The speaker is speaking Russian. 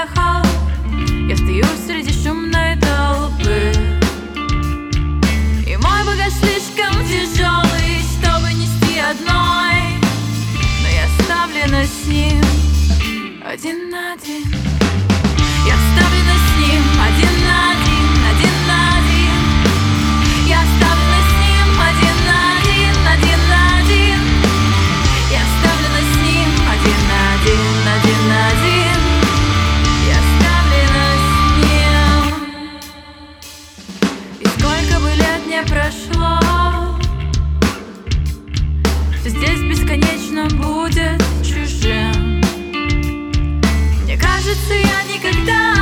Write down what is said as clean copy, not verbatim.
смехов. Я стою среди шумной толпы, и мой багаж слишком тяжелый, чтобы нести одной. Но я оставлена с ним один на один. Я оставлена с ним один на один, один на один. Я оставлена с ним один на один, один на один. Я оставлена с ним один на один, один на один. Я оставлена с ним. И сколько бы лет не прошло, все здесь бесконечно будет чужим. Мне кажется, я никогда